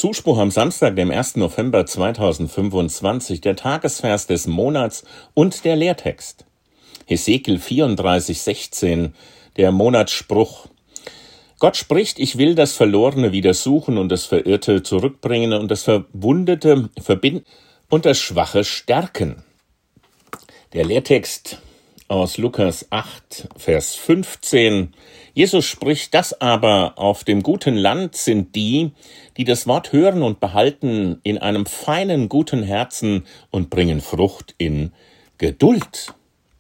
Zuspruch am Samstag, dem 1. November 2025, der Tagesvers des Monats und der Lehrtext. Hesekiel 34,16, der Monatsspruch. Gott spricht, ich will das Verlorene wieder suchen und das Verirrte zurückbringen und das Verwundete verbinden und das Schwache stärken. Der Lehrtext aus Lukas 8, Vers 15. Jesus spricht, das aber auf dem guten Land sind die, die das Wort hören und behalten in einem feinen, guten Herzen und bringen Frucht in Geduld.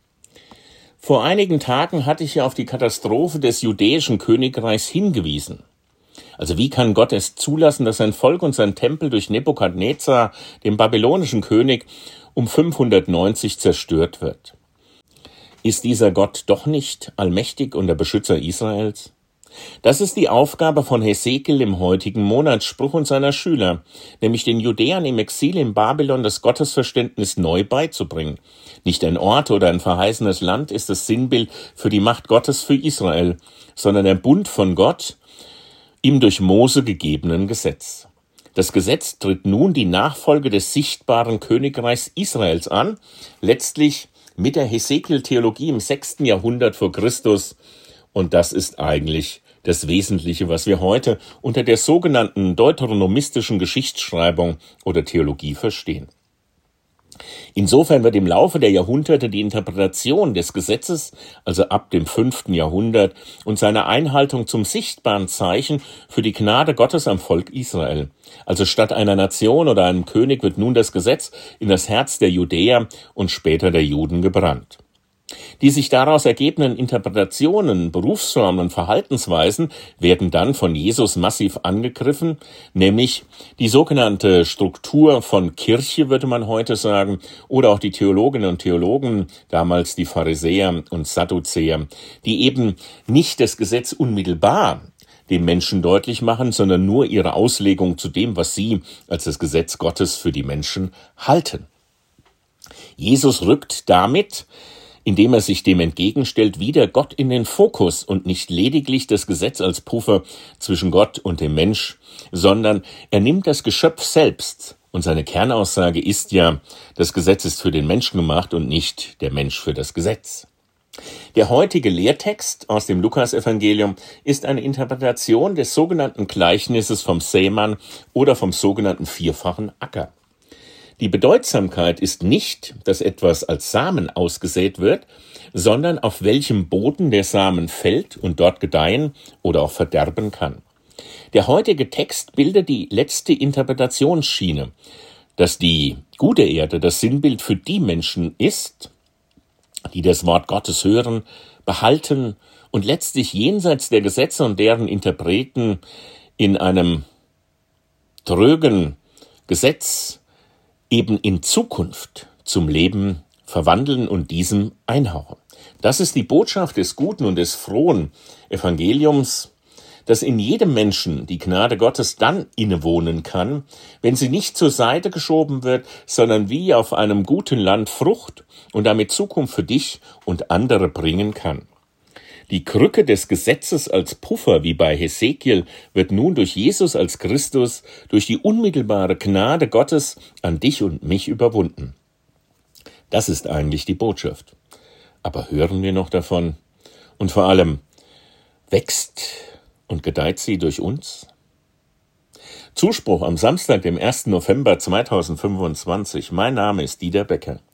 Vor einigen Tagen hatte ich ja auf die Katastrophe des judäischen Königreichs hingewiesen. Also wie kann Gott es zulassen, dass sein Volk und sein Tempel durch Nebukadnezar, dem babylonischen König, um 590 zerstört wird? Ist dieser Gott doch nicht allmächtig und der Beschützer Israels? Das ist die Aufgabe von Hesekiel im heutigen Monatsspruch und seiner Schüler, nämlich den Judäern im Exil in Babylon das Gottesverständnis neu beizubringen. Nicht ein Ort oder ein verheißenes Land ist das Sinnbild für die Macht Gottes für Israel, sondern der Bund von Gott, ihm durch Mose gegebenen Gesetz. Das Gesetz tritt nun die Nachfolge des sichtbaren Königreichs Israels an, letztlich mit der Hesekiel-Theologie im 6. Jahrhundert vor Christus. Und das ist eigentlich das Wesentliche, was wir heute unter der sogenannten deuteronomistischen Geschichtsschreibung oder Theologie verstehen. Insofern wird im Laufe der Jahrhunderte die Interpretation des Gesetzes, also ab dem 5. Jahrhundert, und seine Einhaltung zum sichtbaren Zeichen für die Gnade Gottes am Volk Israel. Also statt einer Nation oder einem König wird nun das Gesetz in das Herz der Judäer und später der Juden gebrannt. Die sich daraus ergebenden Interpretationen, Berufsformen und Verhaltensweisen werden dann von Jesus massiv angegriffen, nämlich die sogenannte Struktur von Kirche, würde man heute sagen, oder auch die Theologinnen und Theologen, damals die Pharisäer und Sadduzäer, die eben nicht das Gesetz unmittelbar dem Menschen deutlich machen, sondern nur ihre Auslegung zu dem, was sie als das Gesetz Gottes für die Menschen halten. Jesus rückt damit, indem er sich dem entgegenstellt, wieder Gott in den Fokus und nicht lediglich das Gesetz als Puffer zwischen Gott und dem Mensch, sondern er nimmt das Geschöpf selbst. Und seine Kernaussage ist ja, das Gesetz ist für den Menschen gemacht und nicht der Mensch für das Gesetz. Der heutige Lehrtext aus dem Lukasevangelium ist eine Interpretation des sogenannten Gleichnisses vom Sämann oder vom sogenannten vierfachen Acker. Die Bedeutsamkeit ist nicht, dass etwas als Samen ausgesät wird, sondern auf welchem Boden der Samen fällt und dort gedeihen oder auch verderben kann. Der heutige Text bildet die letzte Interpretationsschiene, dass die gute Erde das Sinnbild für die Menschen ist, die das Wort Gottes hören, behalten und letztlich jenseits der Gesetze und deren Interpreten in einem trögen Gesetz eben in Zukunft zum Leben verwandeln und diesem einhauchen. Das ist die Botschaft des guten und des frohen Evangeliums, dass in jedem Menschen die Gnade Gottes dann innewohnen kann, wenn sie nicht zur Seite geschoben wird, sondern wie auf einem guten Land Frucht und damit Zukunft für dich und andere bringen kann. Die Krücke des Gesetzes als Puffer, wie bei Hesekiel, wird nun durch Jesus als Christus, durch die unmittelbare Gnade Gottes an dich und mich überwunden. Das ist eigentlich die Botschaft. Aber hören wir noch davon? Und vor allem, wächst und gedeiht sie durch uns? Zuspruch am Samstag, dem 1. November 2025. Mein Name ist Dieter Becker.